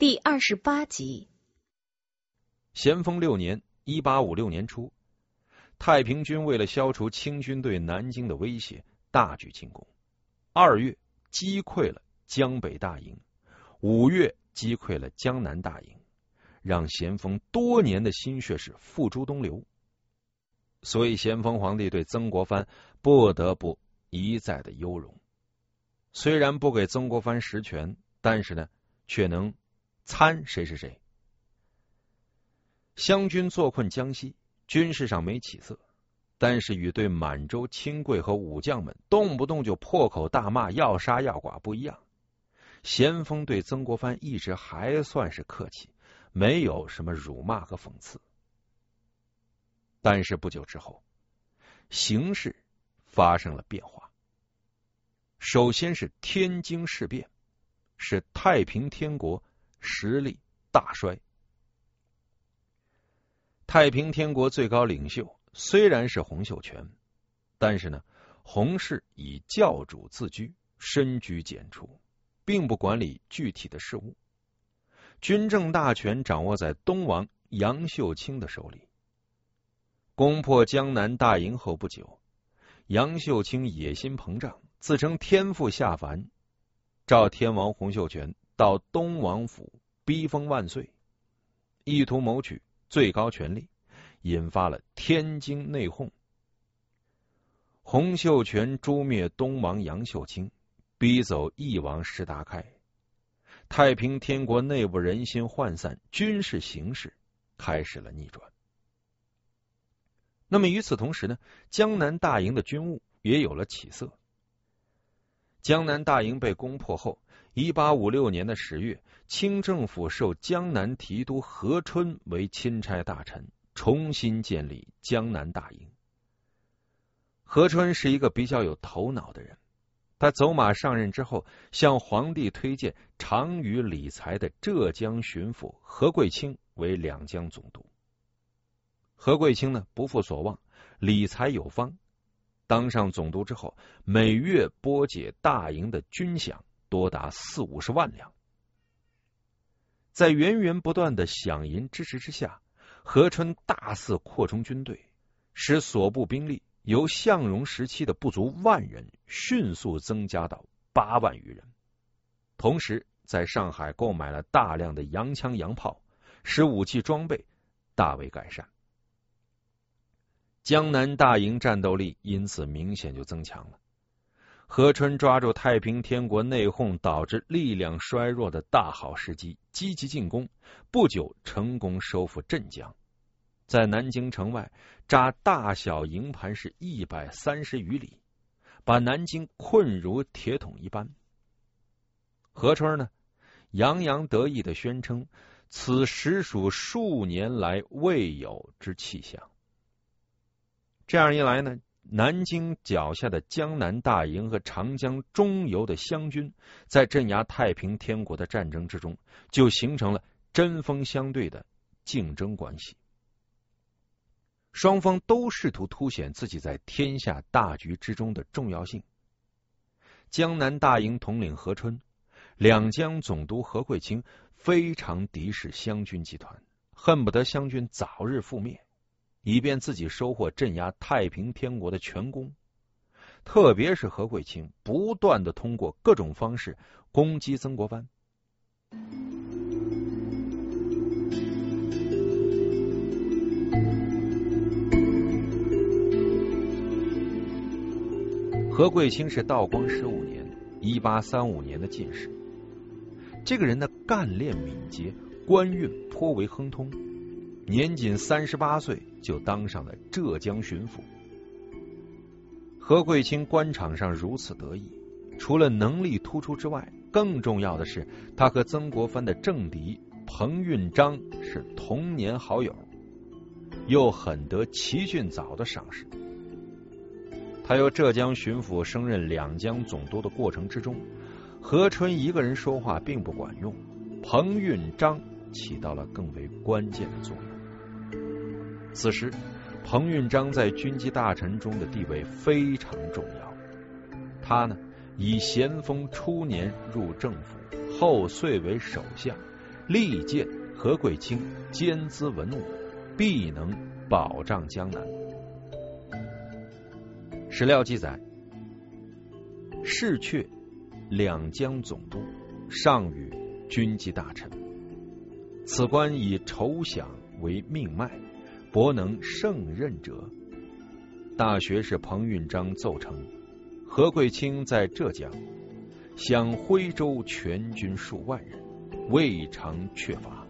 第28集。 咸丰6年1856年初，太平军为了消除清军对南京的威胁，大举进攻。2月击溃了江北大营，5月击溃了江南大营，让咸丰多年的心血是付诸东流。所以咸丰皇帝对曾国藩不得不一再的优容。虽然不给曾国藩实权，但是呢，却能参谁是谁。湘军坐困江西，军事上没起色，但是与对满洲亲贵和武将们动不动就破口大骂要杀要剐不一样。咸丰对曾国藩一直还算是客气，没有什么辱骂和讽刺。但是不久之后，形势发生了变化。首先是天津事变，使太平天国实力大衰。太平天国最高领袖虽然是洪秀全，但是呢，洪氏以教主自居，深居简出，并不管理具体的事务。军政大权掌握在东王杨秀清的手里。攻破江南大营后不久，杨秀清野心膨胀，自称天父下凡，召天王洪秀全到东王府逼封万岁，意图谋取最高权力，引发了天津内讧。洪秀全诛灭东王杨秀清，逼走义王石达开，太平天国内部人心涣散，军事形势开始了逆转。那么与此同时呢，江南大营的军务也有了起色。江南大营被攻破后，1856年的10月，清政府授江南提督何春为钦差大臣，重新建立江南大营。何春是一个比较有头脑的人，他走马上任之后，向皇帝推荐长于理财的浙江巡抚何贵清为两江总督。何贵清呢，不负所望，理财有方，当上总督之后，每月拨解大营的军饷多达40-50万两。在源源不断的饷银支持之下，何春大肆扩充军队，使所部兵力由向荣时期的不足1万人迅速增加到8万余人。同时在上海购买了大量的洋枪洋炮，使武器装备大为改善。江南大营战斗力因此明显就增强了。何春抓住太平天国内讧导致力量衰弱的大好时机，积极进攻，不久成功收复镇江，在南京城外扎大小营盘是130余里，把南京困如铁桶一般。何春呢，洋洋得意地宣称，此实属数年来未有之气象。这样一来呢，南京脚下的江南大营和长江中游的湘军，在镇压太平天国的战争之中，就形成了针锋相对的竞争关系。双方都试图凸显自己在天下大局之中的重要性。江南大营统领何春，两江总督何贵清非常敌视湘军集团，恨不得湘军早日覆灭，以便自己收获镇压太平天国的全功。特别是何贵清不断的通过各种方式攻击曾国藩。何贵清是道光15年1835年的进士。这个人的干练敏捷，官运颇为亨通，年仅38岁就当上了浙江巡抚。何贵清官场上如此得意，除了能力突出之外，更重要的是他和曾国藩的政敌彭运章是童年好友，又很得齐俊藻的赏识。他由浙江巡抚升任两江总督的过程之中，何春一个人说话并不管用，彭运章起到了更为关键的作用。此时彭运章在军机大臣中的地位非常重要。他呢，以咸丰初年入政府，后遂为首相， 力荐何贵卿兼资文武，必能保障江南。史料记载，侍阙两江总督，上与军机大臣，此官以筹饷为命脉，博能胜任者。大学士彭运章奏称，何贵卿在浙江享徽州全军数万人，未尝缺乏。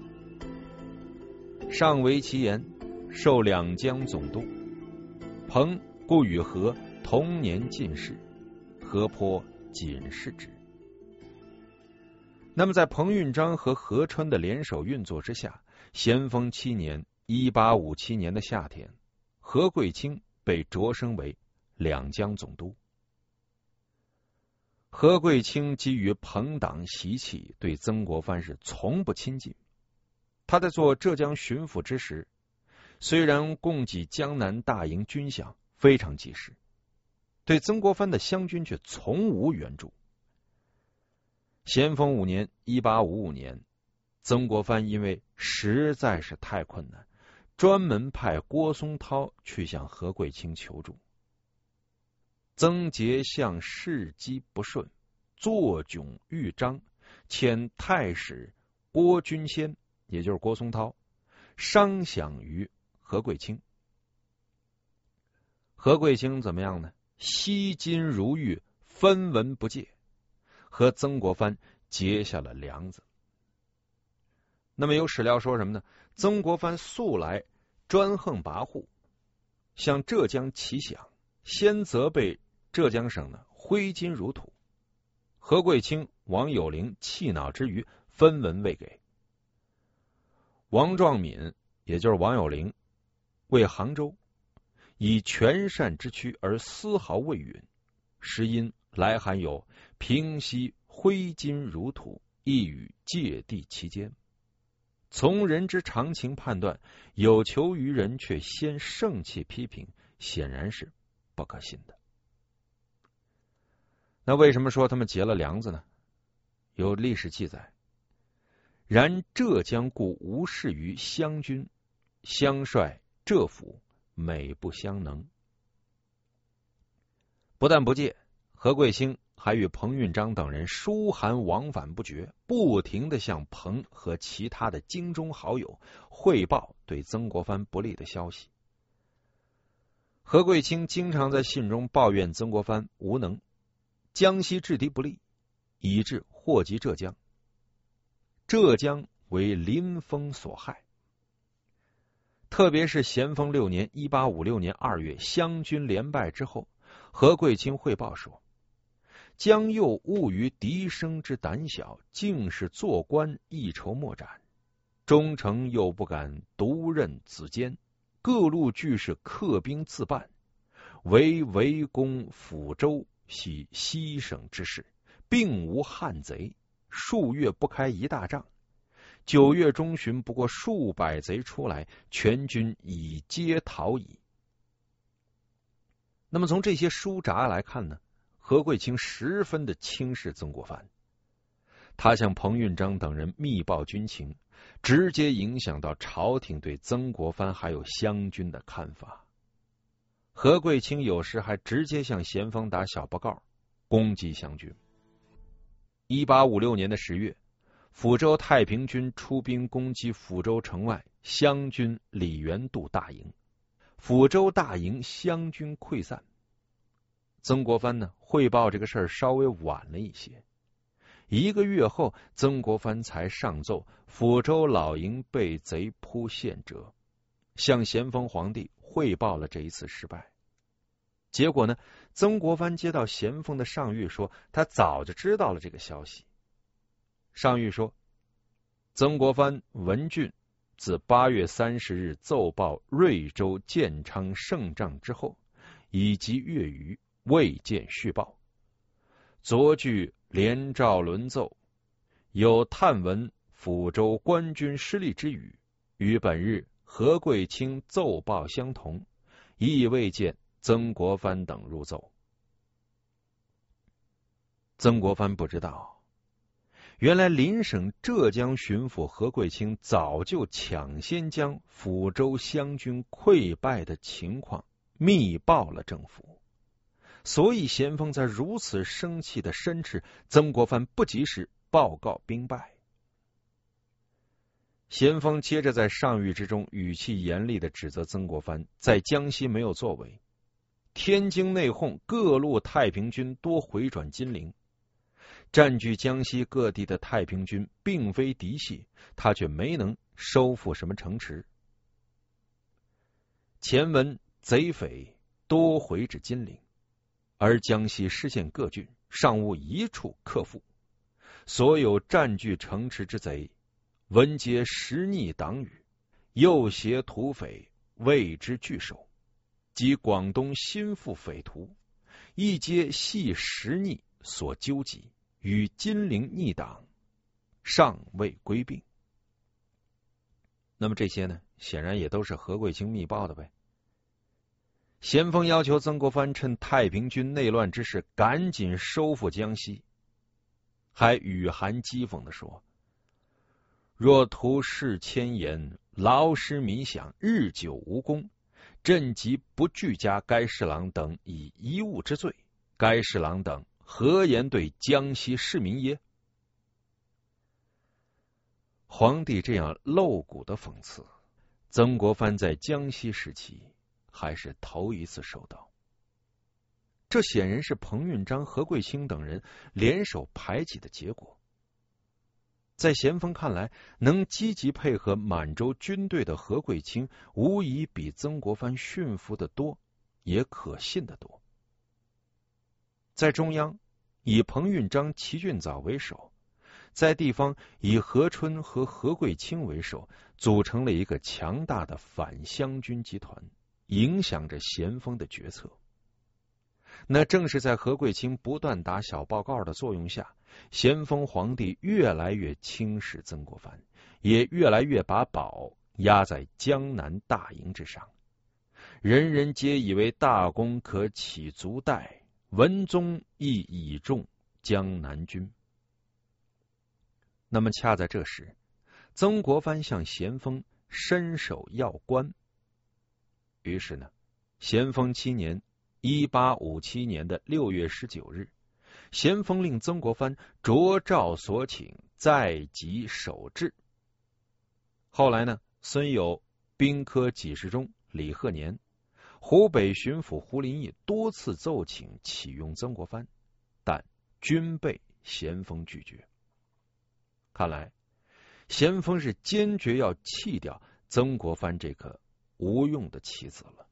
上为其言，授两江总督。彭故与何同年进士，何颇仅是之。那么在彭运章和何川的联手运作之下，咸丰7年1857年的夏天，何贵卿被擢升为两江总督。何贵卿基于朋党习气，对曾国藩是从不亲近。他在做浙江巡抚之时，虽然供给江南大营军饷非常及时，对曾国藩的湘军却从无援助。咸丰5年1855年，曾国藩因为实在是太困难，专门派郭松涛去向何贵卿求助。曾节相事机不顺，作窘豫章，遣太史郭君先，也就是郭松涛，商饷于何贵卿。何贵卿怎么样呢？惜金如玉，分文不借，和曾国藩结下了梁子。那么有史料说什么呢？曾国藩素来专横跋扈，向浙江乞饷，先责备浙江省呢挥金如土。何贵卿、王有龄气恼之余，分文未给。王壮敏，也就是王有龄，为杭州，以全善之躯而丝毫未允，时因来函有平息挥金如土，一语芥蒂其间。从人之常情判断，有求于人却先盛气批评，显然是不可信的。那为什么说他们结了梁子呢？有历史记载，然浙江故无事于湘军，湘帅浙府美不相能。不但不借，何贵卿还与彭运章等人书函往返不绝，不停地向彭和其他的京中好友汇报对曾国藩不利的消息。何贵卿经常在信中抱怨曾国藩无能，江西制敌不利，以致祸及浙江。浙江为林风所害。特别是咸丰6年1856年2月，湘军连败之后，何贵卿汇报说，江右误于敌生之胆小，竟是做官一筹莫展，忠诚又不敢独任子监，各路俱是客兵自办，唯围攻抚州系西省之事，并无汉贼，数月不开一大仗。9月中旬，不过数百贼出来，全军已皆逃矣。那么从这些书札来看呢，何贵卿十分的轻视曾国藩，他向彭运章等人密报军情，直接影响到朝廷对曾国藩还有湘军的看法。何贵卿有时还直接向咸丰打小报告，攻击湘军。1856年的10月，抚州太平军出兵攻击抚州城外湘军李元度大营，抚州大营湘军溃散。曾国藩呢汇报这个事儿稍微晚了一些，1个月后，曾国藩才上奏抚州老营被贼扑陷者，向咸丰皇帝汇报了这一次失败。结果呢，曾国藩接到咸丰的上谕说，他早就知道了这个消息。上谕说，曾国藩文俊自8月30日奏报瑞州建昌胜仗之后，以及月余未见续报。昨据连诏轮奏，有探闻抚州官军失利之语，与本日何贵卿奏报相同，亦未见曾国藩等入奏。曾国藩不知道， 原来邻省浙江巡抚何贵清早就抢先将抚州湘军溃败的情况密报了政府，所以咸丰在如此生气的申斥曾国藩不及时报告兵败。咸丰接着在上谕之中语气严厉的指责曾国藩在江西没有作为，天津内讧，各路太平军多回转金陵，占据江西各地的太平军并非嫡系，他却没能收复什么城池。前文贼匪多回至金陵，而江西失陷各郡尚无一处克复，所有占据城池之贼，闻皆实逆党羽，诱挟土匪，谓之拒守，及广东新附匪徒，亦皆系实逆所纠集，与金陵逆党尚未归并。那么这些呢，显然也都是何贵清密报的呗。咸丰要求曾国藩趁太平军内乱之时赶紧收复江西，还语含讥讽地说：若图事千言，劳师弥饷，日久无功，朕即不具加该侍郎等以贻误之罪，该侍郎等何言对江西市民耶？皇帝这样露骨的讽刺，曾国藩在江西时期还是头一次受到。这显然是彭运章、何贵清等人联手排挤的结果。在咸丰看来，能积极配合满洲军队的何贵清，无疑比曾国藩驯服的多，也可信的多。在中央，以彭运章、齐俊藻为首；在地方，以何春和何贵清为首，组成了一个强大的反湘军集团，影响着咸丰的决策。那正是在何贵清不断打小报告的作用下，咸丰皇帝越来越轻视曾国藩，也越来越把宝压在江南大营之上。人人皆以为大功可起足代，文宗亦倚重江南军。那么恰在这时，曾国藩向咸丰伸手要官。于是呢，咸丰7年1857年的6月19日，咸丰令曾国藩着诏所请，在即守制。后来呢，孙有兵科给事中李鹤年、湖北巡抚胡林翼多次奏请启用曾国藩，但均被咸丰拒绝。看来咸丰是坚决要弃掉曾国藩这颗无用的棋子了。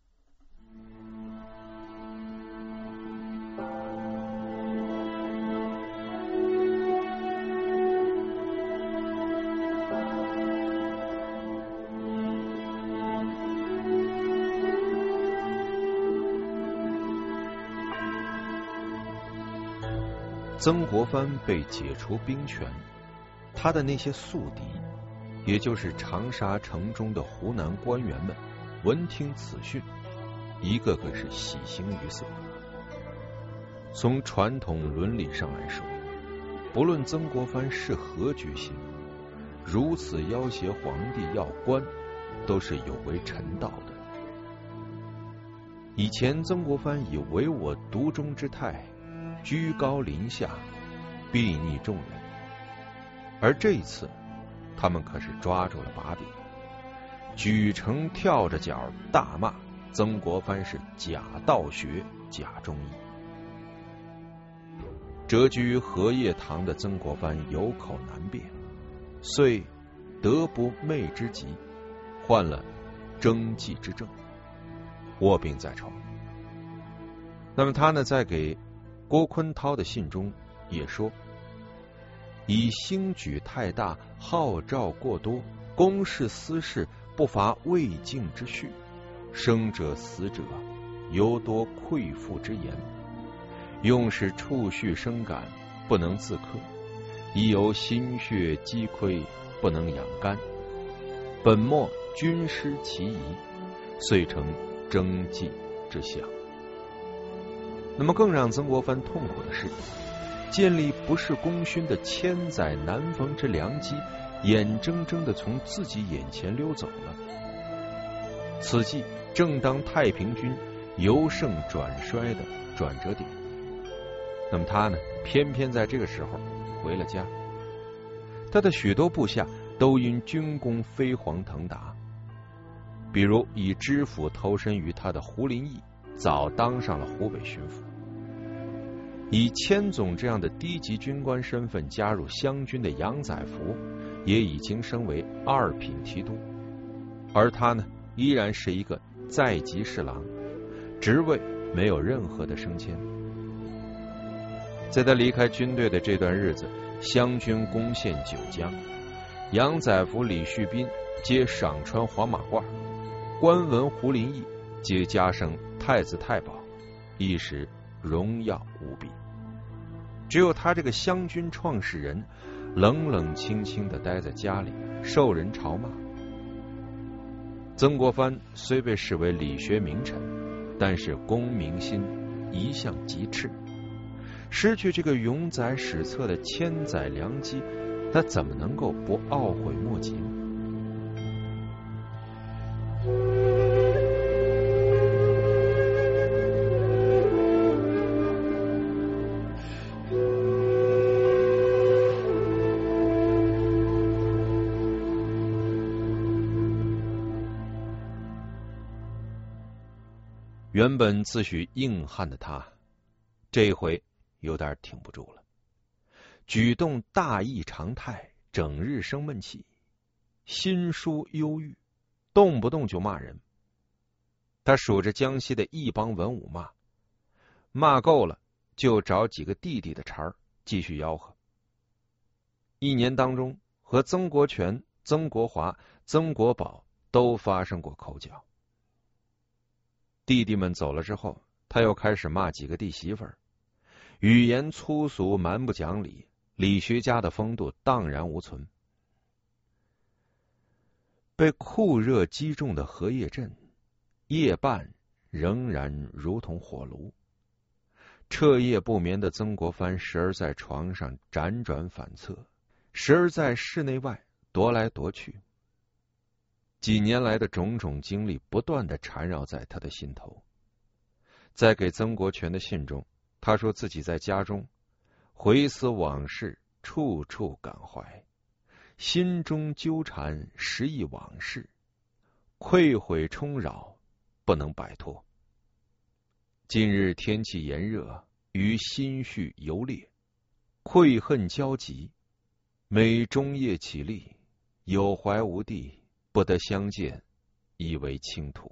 曾国藩被解除兵权，他的那些宿敌，也就是长沙城中的湖南官员们，闻听此讯，一个个是喜形于色。从传统伦理上来说，不论曾国藩是何居心，如此要挟皇帝要官，都是有违臣道的。以前曾国藩以唯我独钟之态居高临下，睥睨众人，而这一次他们可是抓住了把柄，举城跳着脚大骂曾国藩是假道学、假忠义。谪居荷叶堂的曾国藩有口难辩，遂得不寐之疾，患了征际之症，卧病在床。那么他呢，在给郭坤涛的信中也说，以兴举太大，号召过多，公事私事不乏未尽之序，生者死者犹多溃腹之言，用使触绪生感，不能自克，已由心血积亏，不能养肝，本末军师其仪，遂成征际之象。那么更让曾国藩痛苦的是， 建立不是功勋的千载难逢之良机，眼睁睁地从自己眼前溜走了。此际正当太平军由盛转衰的转折点，那么他呢，偏偏在这个时候回了家。他的许多部下都因军功飞黄腾达，比如以知府投身于他的胡林翼，早当上了湖北巡抚；以千总这样的低级军官身份加入湘军的杨载福，也已经升为2品提督，而他呢，依然是一个在籍侍郎，职位没有任何的升迁。在他离开军队的这段日子，湘军攻陷九江，杨载福、李旭斌皆赏穿黄马褂，官文、胡林翼皆加升太子太保，一时荣耀无比。只有他这个湘军创始人冷冷清清的待在家里，受人嘲骂。曾国藩虽被视为理学名臣，但是功名心一向极赤，失去这个永载史册的千载良机，他怎么能够不懊悔莫及呢？原本自诩硬汉的他，这回有点挺不住了。举动大异常态，整日生闷气，心疏忧郁，动不动就骂人。他数着江西的一帮文武骂够了，就找几个弟弟的茬儿继续吆喝。一年当中，和曾国荃、曾国华、曾国宝都发生过口角。弟弟们走了之后，他又开始骂几个弟媳妇儿，语言粗俗，蛮不讲理，理学家的风度荡然无存。被酷热击中的荷叶阵，夜半仍然如同火炉。彻夜不眠的曾国藩时而在床上辗转反侧，时而在室内外踱来踱去。几年来的种种经历不断的缠绕在他的心头。在给曾国荃的信中，他说自己在家中回思往事，处处感怀，心中纠缠时忆往事，愧悔冲扰，不能摆脱。近日天气炎热，于心绪游烈，愧恨交集，每终夜起立，有怀无地，不得相见，以为倾吐。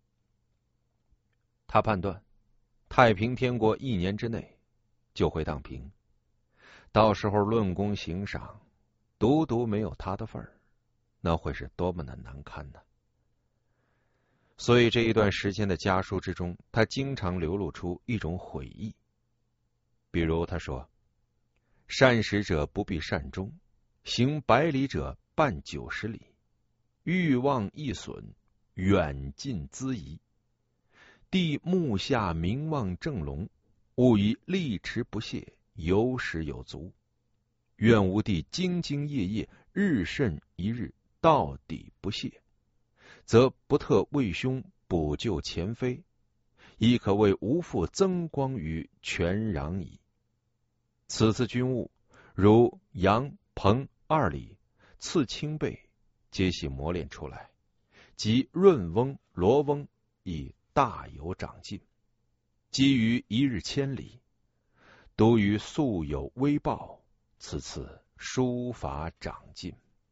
他判断太平天国1年之内就会荡平，到时候论功行赏，独独没有他的份儿，那会是多么的难堪呢？所以这一段时间的家书之中，他经常流露出一种悔意。比如他说：善始者不必善终，行100里者半90里，欲望易损，远近资疑。帝目下名望正隆，务以力持不懈，有始有足。愿吾弟兢兢业业，日甚一日，到底不懈，则不特为兄补救前非，亦可为吾父增光于全壤矣。此次军务，如杨、彭2里次清辈，皆系磨练出来，及润翁、罗翁亦大有长进。基于1日千里，独于素有微报，此次书法长进。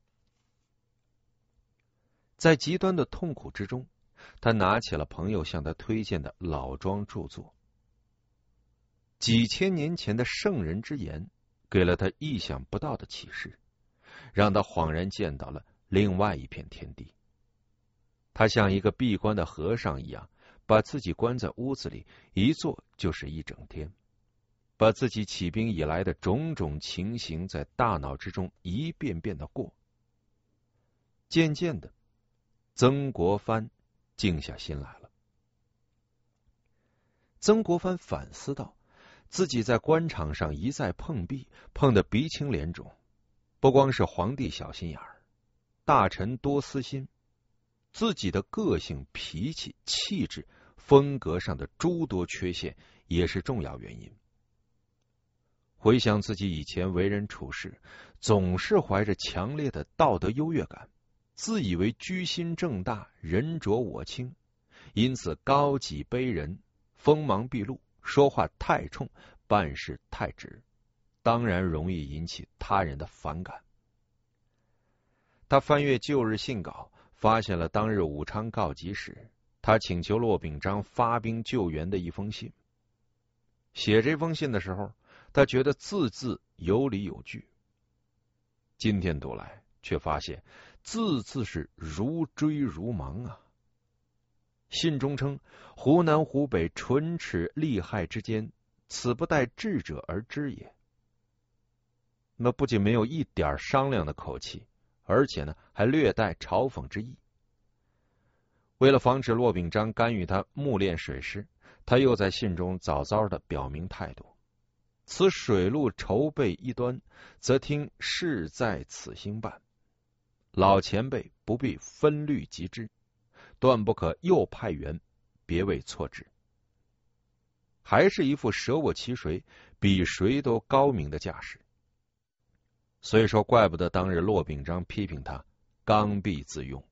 在极端的痛苦之中，他拿起了朋友向他推荐的老庄著作。几千年前的圣人之言，给了他意想不到的启示，让他恍然见到了另外一片天地。他像一个闭关的和尚一样，把自己关在屋子里，一坐就是一整天，把自己起兵以来的种种情形在大脑之中一遍遍的过。渐渐的，曾国藩静下心来了。曾国藩反思道， 自己在官场上一再碰壁，碰得鼻青脸肿。不光是皇帝小心眼儿，大臣多私心，自己的个性、脾气、气质、风格上的诸多缺陷也是重要原因。回想自己以前为人处事，总是怀着强烈的道德优越感，自以为居心正大，人浊我清，因此高己卑人，锋芒毕露，说话太冲，办事太直，当然容易引起他人的反感。他翻阅旧日信稿，发现了当日武昌告急时，他请求骆秉章发兵救援的一封信。写这封信的时候，他觉得字字有理有据。今天读来，却发现字字是如追如芒啊！信中称，湖南湖北唇齿利害之间，此不待智者而知也。那不仅没有一点商量的口气，而且呢，还略带嘲讽之意。为了防止骆秉章干预他目练水师，他又在信中早早的表明态度：此水路筹备一端，则听事在此兴办。老前辈不必分虑及之，断不可又派员，别为错之。还是一副舍我其谁，比谁都高明的架势。所以说，怪不得当日骆秉章批评他刚愎自用。